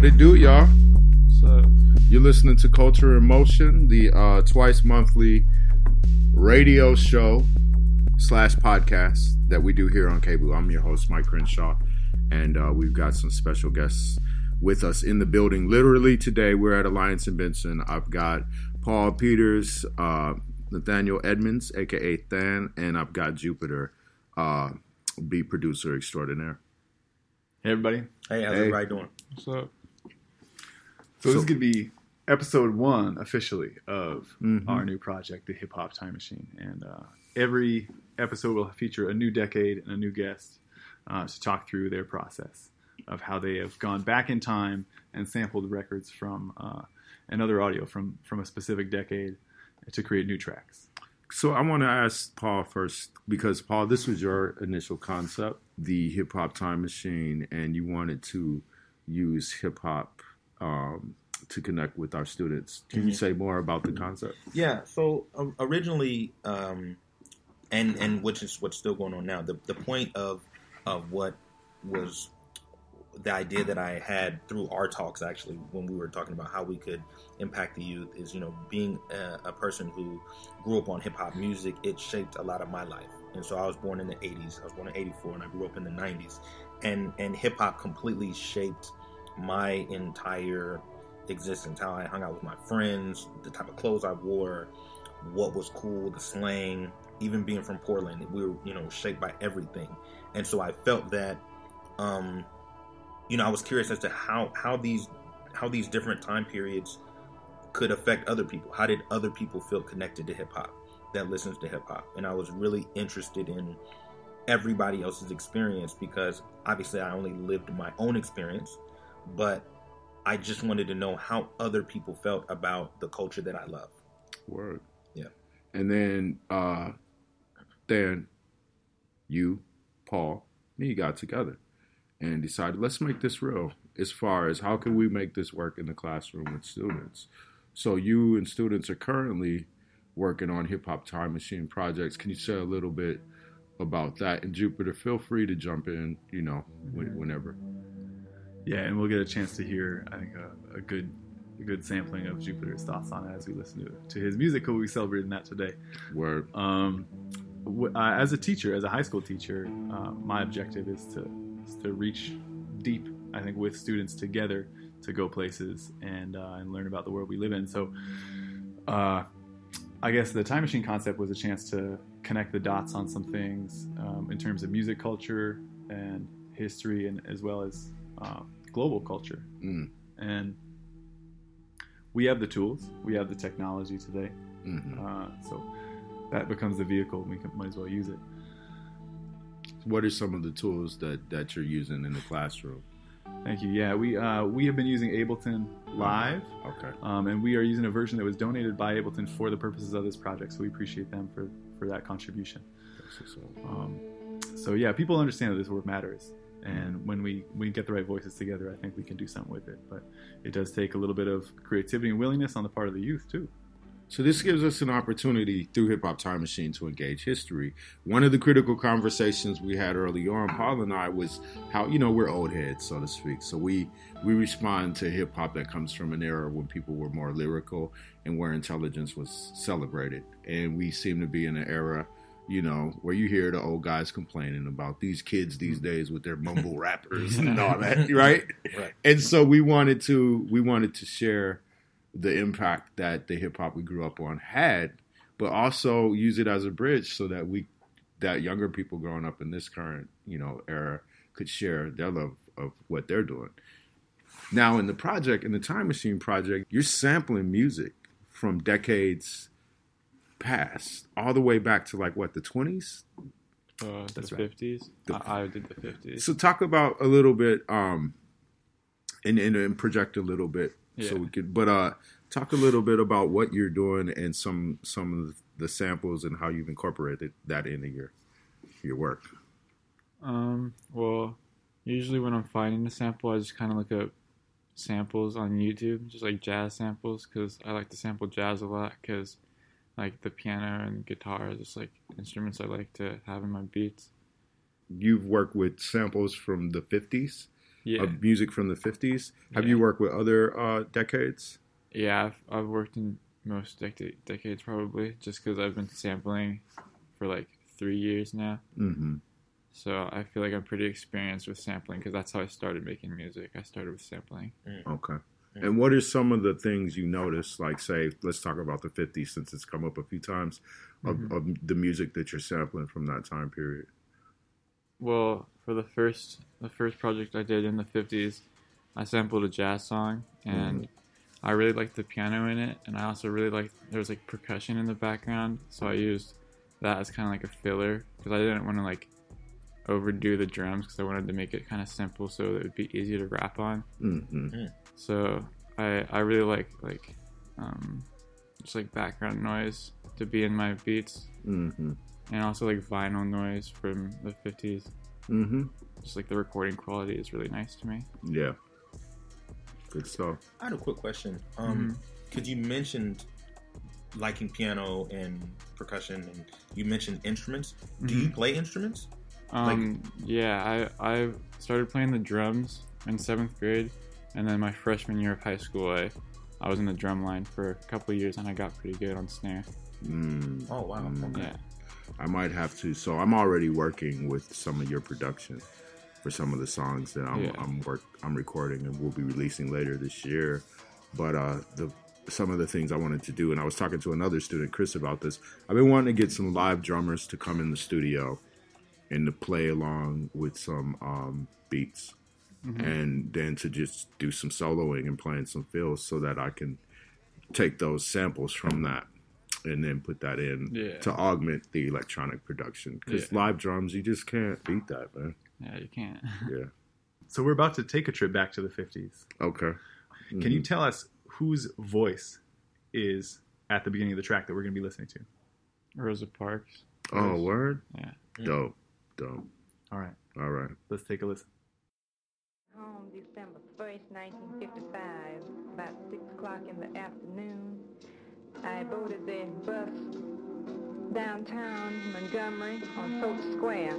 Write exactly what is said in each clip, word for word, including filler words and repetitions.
it do, y'all? So You're listening to Culture in Motion, the uh, twice monthly radio show slash podcast that we do here on Cable. I'm your host, Mike Crenshaw, and uh, we've got some special guests with us in the building. Literally today, we're at Alliance and Benson. I've got Paul Peters, uh, Nathaniel Edmonds, aka Than, and I've got Jupiter, uh, beat producer extraordinaire. hey everybody, Hey, how's Hey. everybody doing? what's up? So, this is going to be episode one, officially, of Mhm. our new project, the Hip Hop Time Machine. And uh, every episode will feature a new decade and a new guest uh, to talk through their process of how they have gone back in time and sampled records from uh, and other audio from, from a specific decade to create new tracks. So I want to ask Paul first, because Paul, this was your initial concept, the Hip Hop Time Machine, and you wanted to use hip hop um, to connect with our students. Can you Mhm. say more about the concept? Yeah, so um, originally, um, and and which is what's still going on now. The the point of of what was the idea that I had through our talks, actually, when we were talking about how we could impact the youth, is, you know, being a, a person who grew up on hip hop music, it shaped a lot of my life. And so I was born in the eighties. I was born in eighty-four, and I grew up in the nineties. And and hip hop completely shaped my entire existence, how I hung out with my friends, the type of clothes I wore, what was cool, the slang, even being from Portland, we were, you know, shaped by everything. And so I felt that, um, you know, I was curious as to how, how these, how these different time periods could affect other people. How did other people feel connected to hip hop, that listens to hip hop? And I was really interested in everybody else's experience, because obviously I only lived my own experience, but I just wanted to know how other people felt about the culture that I love. Word. Yeah. And then, uh, then you, Paul, me got together and decided, let's make this real, as far as how can we make this work in the classroom with students. So you and students are currently working on Hip Hop Time Machine projects. Can you say a little bit about that? And Jupiter, feel free to jump in, you know, when, whenever. Yeah, and we'll get a chance to hear, I think, a, a good a good sampling of Jupiter's thoughts on it as we listen to, to his music. We'll be celebrating that today. Word. Um, w- uh, as a teacher, as a high school teacher, uh, my objective is to is to reach deep, I think, with students together to go places and uh, and learn about the world we live in. So, uh, I guess the time machine concept was a chance to connect the dots on some things um, in terms of music culture and history, and as well as uh, global culture. Mm. And we have the tools, we have the technology today. Mm-hmm. Uh, so that becomes the vehicle, and we can, might as well use it. What are some of the tools that, that you're using in the classroom? Thank you. Yeah, we uh, we have been using Ableton Live, Okay. um, and we are using a version that was donated by Ableton for the purposes of this project. So we appreciate them for, for that contribution. That's what's up. Um, so yeah, people understand that this work matters, and when we we get the right voices together, I think we can do something with it. But it does take a little bit of creativity and willingness on the part of the youth too. So this gives us an opportunity through Hip Hop Time Machine to engage history. One of the critical conversations we had early on, Paul and I, was how, you know, we're old heads, so to speak. So we, we respond to hip hop that comes from an era when people were more lyrical and where intelligence was celebrated. And we seem to be in an era, you know, where you hear the old guys complaining about these kids these days with their mumble rappers and all that, right? Right. And so we wanted to we wanted to share the impact that the hip hop we grew up on had, but also use it as a bridge so that we, that younger people growing up in this current, you know, era could share their love of what they're doing. Now in the project, in the Time Machine project, you're sampling music from decades past, all the way back to like what, the twenties? Uh, That's the right. fifties. The- I, I did the fifties. So talk about a little bit, um, and, and, and project a little bit. Yeah. So we could, but uh, talk a little bit about what you're doing and some some of the samples and how you've incorporated that into your your work. Um, well, usually when I'm finding a sample, I just kind of look up samples on YouTube, just like jazz samples, because I like to sample jazz a lot, because like the piano and guitar are just like instruments I like to have in my beats. You've worked with samples from the fifties. Yeah. of music from the fifties. Have Yeah. you worked with other uh, decades? Yeah, I've, I've worked in most decade, decades probably, just because I've been sampling for like three years now. Mm-hmm. So I feel like I'm pretty experienced with sampling because that's how I started making music. I started with sampling. Okay. Mm. And what are some of the things you notice, like, say, let's talk about the fifties since it's come up a few times, of, Mhm. of the music that you're sampling from that time period? Well, for the first the first project I did in the fifties, I sampled a jazz song, and I really liked the piano in it, and I also really liked there was like percussion in the background, so I used that as kind of like a filler because I didn't want to like overdo the drums because I wanted to make it kind of simple so it would be easy to rap on. Mm-hmm. So I I really like like um, just like background noise to be in my beats, Mm-hmm. and also like vinyl noise from the fifties. Mm-hmm. Just like the recording quality is really nice to me. Yeah. Good stuff. I had a quick question. Um, Because you mentioned liking piano and percussion, and you mentioned instruments. Do you play instruments? Um, yeah, I I started playing the drums in seventh grade, and then my freshman year of high school, I I was in the drum line for a couple of years, and I got pretty good on snare. Mm. Oh wow. Mm. Okay. Yeah. I might have to. So I'm already working with some of your production for some of the songs that I'm Yeah. I'm work I'm recording and we'll be releasing later this year. But uh, the some of the things I wanted to do, and I was talking to another student, Chris, about this. I've been wanting to get some live drummers to come in the studio and to play along with some um, beats, Mhm. and then to just do some soloing and playing some fills so that I can take those samples from that and then put that in Yeah. to augment the electronic production. Because Yeah. live drums, you just can't beat that, man. Yeah, you can't. Yeah. So we're about to take a trip back to the fifties. Okay. Can you tell us whose voice is at the beginning of the track that we're going to be listening to? Rosa Parks. Oh, word? Yeah. Dope. Dope. All right, All right. let's take a listen. Home December first, nineteen fifty-five, about six o'clock in the afternoon. I boarded the bus downtown Montgomery on Polk Square.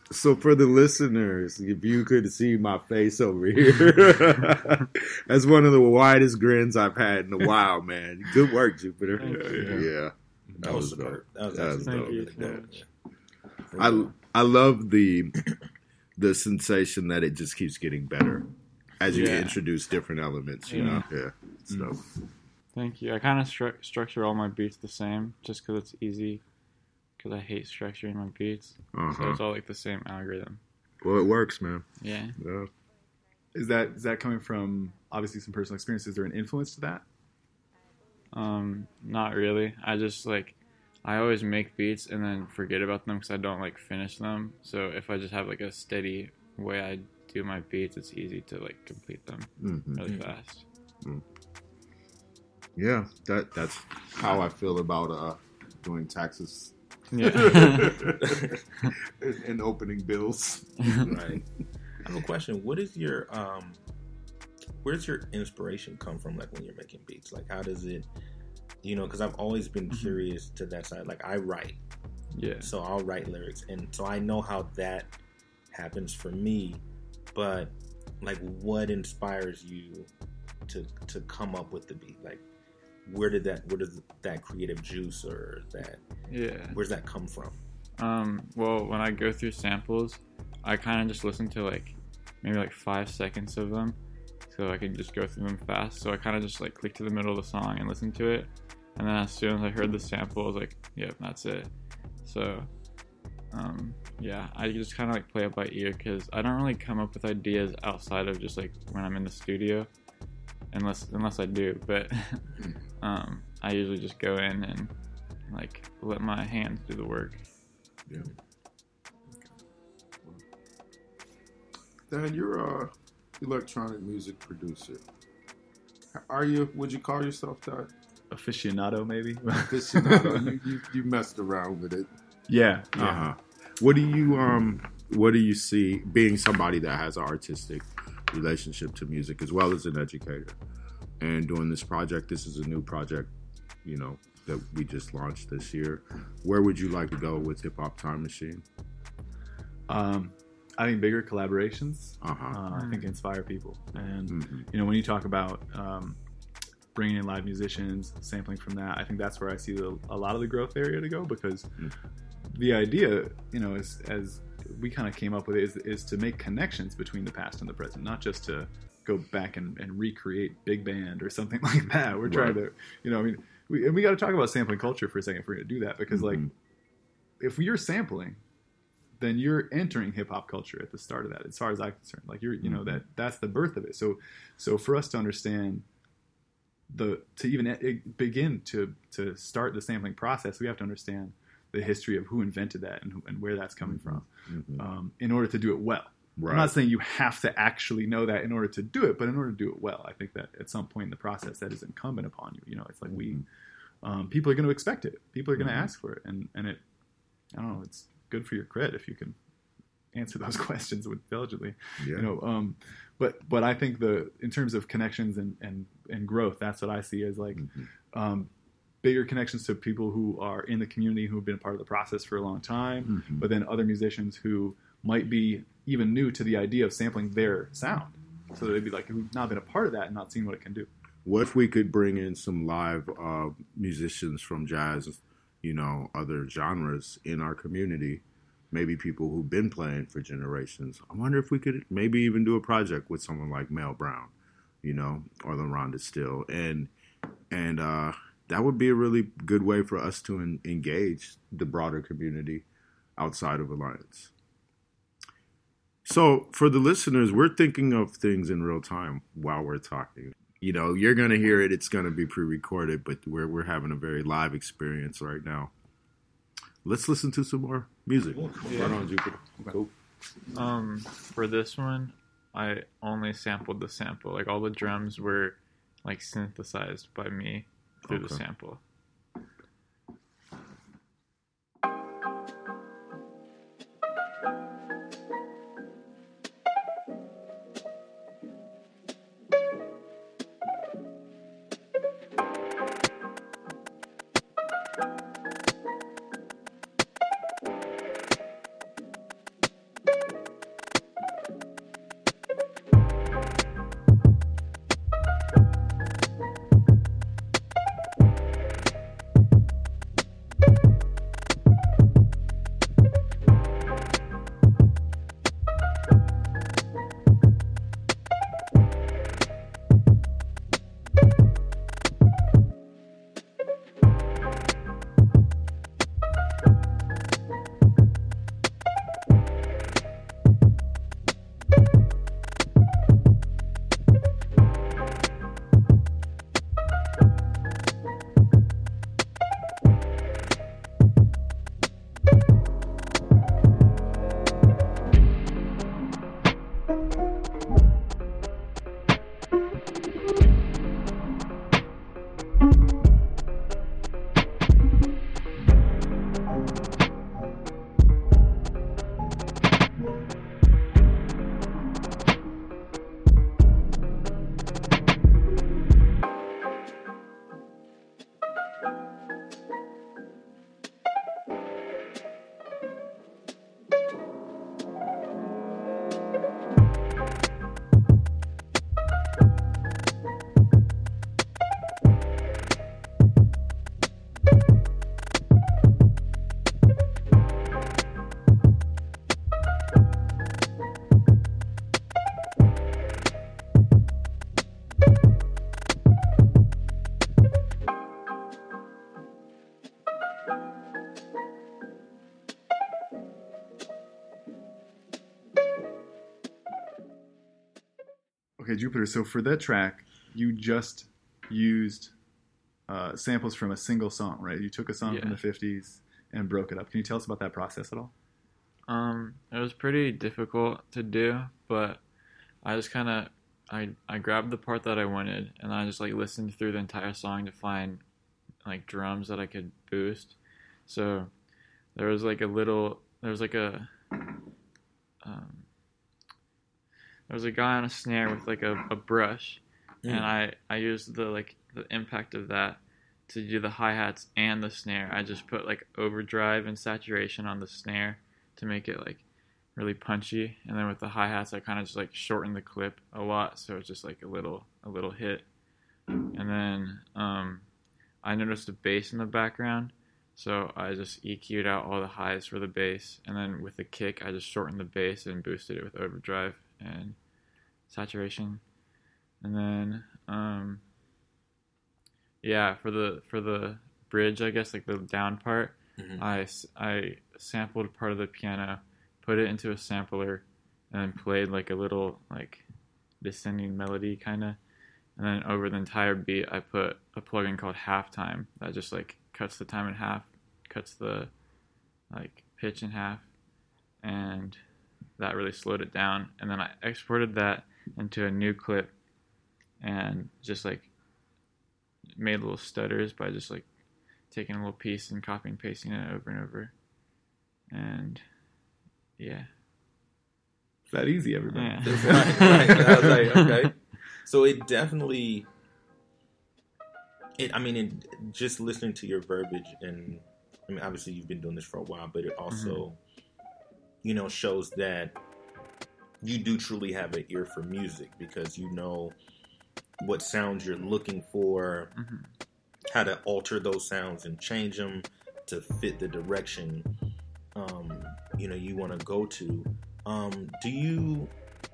So for the listeners, if you could see my face over here, that's one of the widest grins I've had in a while, man. Good work, Jupiter. you. Yeah, That was superb. That was that actually was Thank dope. you Really so dope. much. I I love the the sensation that it just keeps getting better as you Yeah. introduce different elements. You Yeah. know, yeah, it's Mm. dope. Thank you. I kind of stru- structure all my beats the same, just because it's easy. Because I hate structuring my beats, so Uh-huh. it's all like the same algorithm. Well, it works, man. Yeah. Yeah. Is that is that coming from obviously some personal experience? Is there an influence to that? Um, not really. I just like, I always make beats and then forget about them because I don't like finish them. So if I just have like a steady way I do my beats, it's easy to like complete them hmm really Mhm. fast. Yeah, that that's how I feel about uh doing taxes Yeah. and, and opening bills. Right. I have a question. What is your um where does your inspiration come from, like when you're making beats? Like how does it, you know, because I've always been Mhm. curious to that side. Like I write, Yeah. so I'll write lyrics, and so I know how that happens for me. But like, what inspires you to to come up with the beat? Like, where did that where does that creative juice or that Yeah. where's that come from? Um, well, when I go through samples, I kind of just listen to like maybe like five seconds of them, so I can just go through them fast. So I kind of just like click to the middle of the song and listen to it, and then as soon as I heard the sample, I was like, "Yep, that's it." So, um, yeah, I just kind of like play it by ear because I don't really come up with ideas outside of just like when I'm in the studio, unless unless I do. But um, I usually just go in and like let my hands do the work. Yeah. Dan, you're a electronic music producer. Are you? Would you call yourself that? Aficionado, maybe. Aficionado. you, you you messed around with it. yeah, yeah. Uh-huh. What do you um what do you see being somebody that has an artistic relationship to music as well as an educator and doing this project? This is a new project, you know, that we just launched this year. Where would you like to go with Hip Hop Time Machine? Um, I think bigger collaborations. Uh-huh. Uh, I think inspire people, and Mhm. you know, when you talk about um, bringing in live musicians, sampling from that, I think that's where I see the, a lot of the growth area to go, because Mm. the idea, you know, is as we kind of came up with it, is, is to make connections between the past and the present, not just to go back and, and recreate big band or something like that. We're trying Right. to, you know, I mean, we, and we got to talk about sampling culture for a second if we're going to do that, because like, Mhm. if you're sampling, then you're entering hip hop culture at the start of that, as far as I'm concerned. Like you're, you know, Mhm. that that's the birth of it. So, so for us to understand the, to even e- begin to, to start the sampling process, we have to understand the history of who invented that and, who, and where that's coming from, Mhm. um, in order to do it well. Right. I'm not saying you have to actually know that in order to do it, but in order to do it well, I think that at some point in the process that is incumbent upon you. You know, it's like we, Mhm. um, people are going to expect it. People are going to Mhm. ask for it. And, and it, I don't know, it's good for your cred if you can answer those questions intelligently, Yeah. you know, um, but, but I think the, in terms of connections and, and, and growth, that's what I see as like, Mhm. um, bigger connections to people who are in the community, who have been a part of the process for a long time, Mhm. but then other musicians who might be even new to the idea of sampling their sound. So they'd be like, who've not been a part of that and not seen what it can do. What if we could bring in some live uh, musicians from jazz, you know, other genres in our community? Maybe people who've been playing for generations. I wonder if we could maybe even do a project with someone like Mel Brown, you know, or LaRonda Still, and and uh, that would be a really good way for us to en- engage the broader community outside of Alliance. So for the listeners, we're thinking of things in real time while we're talking. You know, you're going to hear it. It's going to be pre-recorded, but we're we're having a very live experience right now. Let's listen to some more music. Yeah. Right on, Jupiter. Cool. Um, for this one, I only sampled the sample. Like all the drums were like synthesized by me through the Okay. sample. Okay, Jupiter. So for that track, you just used uh, samples from a single song, right? You took a song Yeah. from the fifties and broke it up. Can you tell us about that process at all? Um, it was pretty difficult to do, but I just kind of I I grabbed the part that I wanted, and I just like listened through the entire song to find like drums that I could boost. So there was like a little there was like a um, there was a guy on a snare with like a, a brush, Mm. and I I used the like the impact of that to do the hi-hats and the snare. I just put like overdrive and saturation on the snare to make it like really punchy, and then with the hi-hats I kind of just like shortened the clip a lot, so it's just like a little a little hit. And then um, I noticed a bass in the background, so I just E Q'd out all the highs for the bass, and then with the kick I just shortened the bass and boosted it with overdrive and saturation. And then um, yeah, for the for the bridge, I guess, like the down part, Mhm. I, I sampled part of the piano, put it into a sampler, and then played like a little like descending melody kind of. And then over the entire beat, I put a plugin called Halftime that just like cuts the time in half, cuts the like pitch in half, and that really slowed it down. And then I exported that into a new clip and just like made little stutters by just like taking a little piece and copying and pasting it over and over. And yeah. It's that easy, everybody. Yeah. right, right. I was like, okay. So it definitely, it. I mean, it, just listening to your verbiage, and I mean, obviously you've been doing this for a while, but it also, Mm-hmm. you know, shows that you do truly have an ear for music, because you know what sounds you're looking for, Mm-hmm. how to alter those sounds and change them to fit the direction, um, you know, you want to go to. Um, do you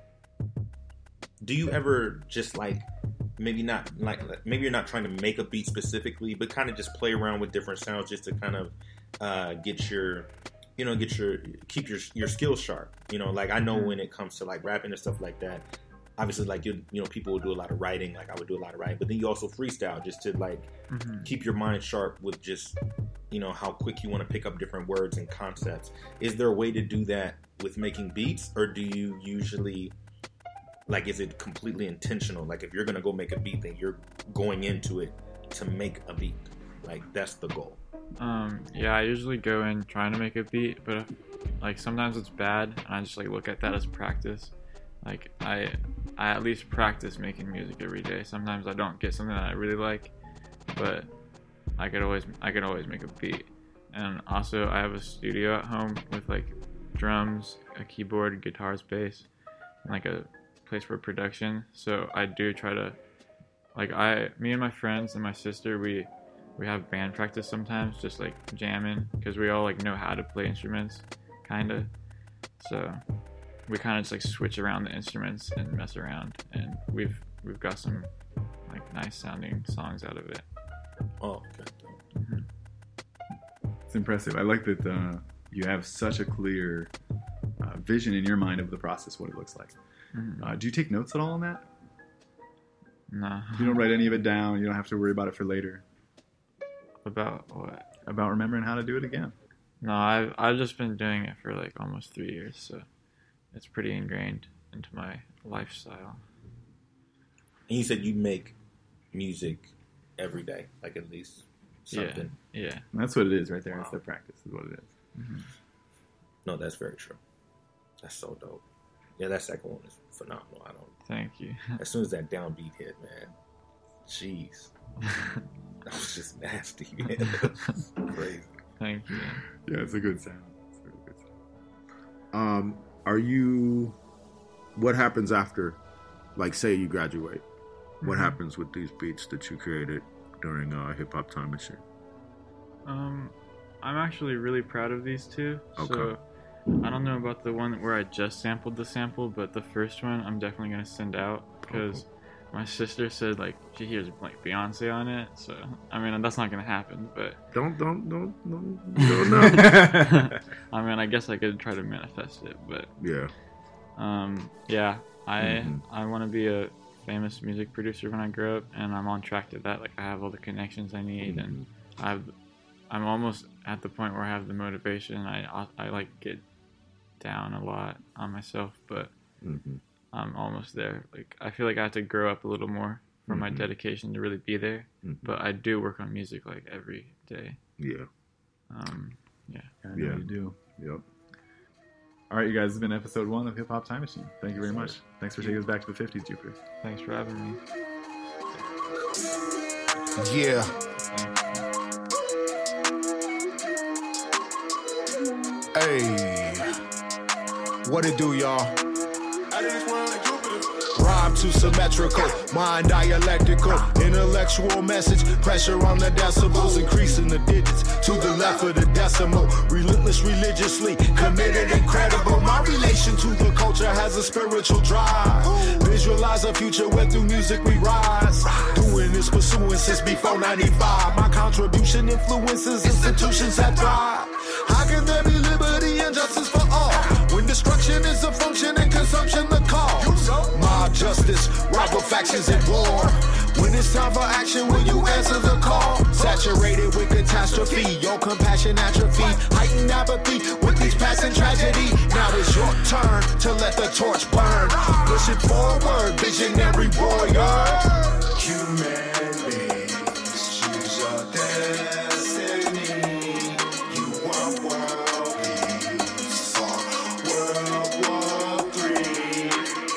do you ever just like maybe not like maybe you're not trying to make a beat specifically, but kind of just play around with different sounds just to kind of uh, get your you know get your keep your your skills sharp. You know, like I know when it comes to like rapping and stuff like that. Obviously, like you, you know, people will do a lot of writing. Like I would do a lot of writing, but then you also freestyle just to like Mm-hmm. keep your mind sharp with just, you know, how quick you want to pick up different words and concepts. Is there a way to do that with making beats, or do you usually like is it completely intentional? Like if you're gonna go make a beat, then you're going into it to make a beat. Like that's the goal. Um, yeah, I usually go in trying to make a beat, but if, like sometimes it's bad, and I just like look at that as practice. Like I, I at least practice making music every day. Sometimes I don't get something that I really like, but I could always, I could always make a beat. And also, I have a studio at home with like drums, a keyboard, guitars, bass, and like a place for production. So I do try to, like I, me and my friends and my sister, we. We have band practice sometimes, just like jamming, because we all like know how to play instruments, kind of. So we kind of just like switch around the instruments and mess around, and we've we've got some like nice sounding songs out of it. Oh, okay. Mm-hmm. It's impressive. I like that uh, you have such a clear uh, vision in your mind of the process, what it looks like. Mm-hmm. Uh, do you take notes at all on that? No. You don't write any of it down. You don't have to worry about it for later. About what? About remembering how to do it again. No, I've I've just been doing it for like almost three years, so it's pretty ingrained into my lifestyle. And you said you make music every day, like at least something. Yeah. Yeah. And that's what it is right there. Wow. It's the practice is what it is. Mm-hmm. No, that's very true. That's so dope. Yeah, that second one is phenomenal. I don't. Thank you. As soon as that downbeat hit, man, jeez, that was just nasty. Man. That was crazy. Thank you. Yeah, it's a good sound. It's a really good sound. Um, are you? What happens after? Like, say you graduate. What Mhm. happens with these beats that you created during uh, Hip Hop Time Machine? Um, I'm actually really proud of these two. Okay. So I don't know about the one where I just sampled the sample, but the first one I'm definitely gonna send out because my sister said like she hears like Beyonce on it. So I mean that's not gonna happen, but Don't, don't, don't, don't, you don't know. I mean I guess I could try to manifest it. But Yeah. um, yeah, I Mhm. I want to be a famous music producer when I grow up, and I'm on track to that. Like, I have all the connections I need, and I've, I'm almost at the point where I have the motivation. I, I, I like get down a lot on myself, but mm-hmm. I'm almost there. Like, I feel like I have to grow up a little more for mm-hmm. my dedication to really be there. Mm-hmm. But I do work on music like every day. Yeah. Um, yeah. I know yeah. you do. Yep. All right, you guys, this has been episode one of Hip Hop Time Machine. Thank you very much. Thanks for taking us back to the fifties, Jupiter. Thanks for having me. Yeah. Hey. What it do, y'all? Rhyme too symmetrical, mind dialectical, intellectual message, pressure on the decibels, increasing the digits to the left of the decimal, relentless, religiously, committed, incredible. My relation to the culture has a spiritual drive. Visualize a future where through music we rise. Doing this pursuing since before ninety-five. My contribution influences institutions that thrive. How can there be liberty and justice for all when destruction is a function and consumption the cause? Mob justice, rival factions at war. When it's time for action, will you answer the call? Saturated with catastrophe, your compassion atrophy, heightened apathy with these passing tragedy. Now it's your turn to let the torch burn. Push it forward, visionary warrior. Human beings, choose your destiny. You want world peace or World War Three.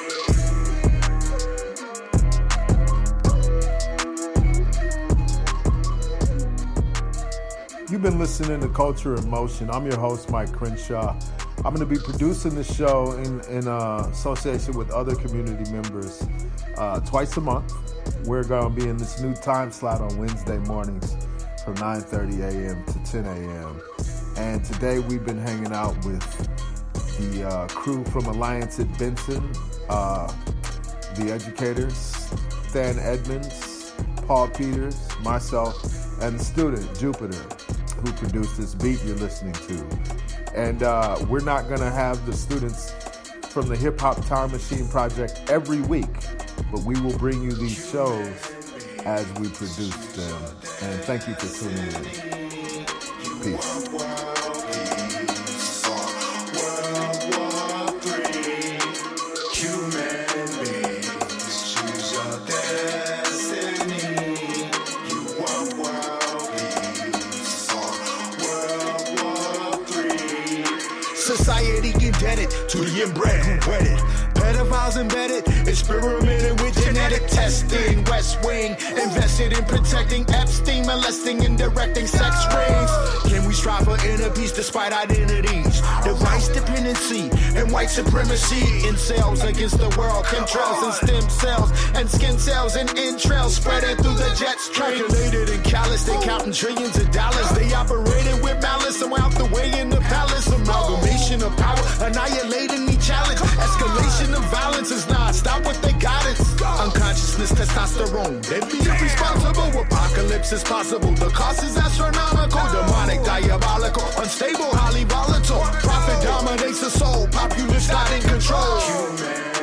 You've been listening to Culture in Motion. I'm your host, Mike Crenshaw. I'm going to be producing the show in, in uh, association with other community members uh, twice a month. We're going to be in this new time slot on Wednesday mornings from nine thirty a.m. to ten a.m. And today we've been hanging out with the uh, crew from Alliance at Benson, uh, the educators, Stan Edmonds, Paul Peters, myself, and the student, Jupiter, who produced this beat you're listening to. And uh, we're not going to have the students from the Hip Hop Time Machine Project every week, but we will bring you these shows as we produce them. And thank you for tuning in. Peace. Society indebted to the inbred who wedded. Pedophiles embedded, experimenting with genetic testing. West Wing invested in protecting Epstein, molesting and directing sex rings. Can we strive for inner peace despite identities? Device dependency and white supremacy. Incels against the world, chemtrails and stem cells and skin cells and entrails spreading through the jet stream. Calculated and callous, they counting trillions of dollars. They operated with malice and out the way in the palace. Amalgamation of power, annihilating each challenge. Escalation of violence is not stop what they got it. Unconsciousness, testosterone, deadly irresponsible. Apocalypse is possible. The cost is astronomical. Demonic, diabolical, unstable, highly volatile. Profit dominates the soul. Populace not in control. Human.